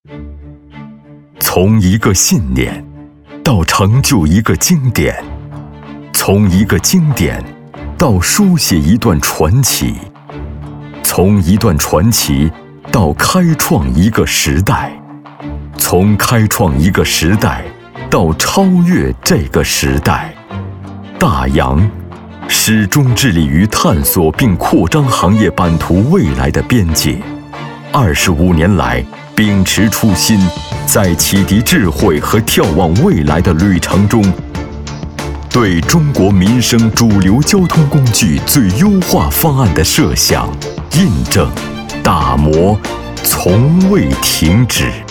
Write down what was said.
从一个信念到成就一个经典，从一个经典到书写一段传奇，从一段传奇到开创一个时代，从开创一个时代到超越这个时代。大洋始终致力于探索并扩张行业版图未来的边界。25年来，秉持初心，在启迪智慧和眺望未来的旅程中，对中国民生主流交通工具最优化方案的设想、印证、打磨，从未停止。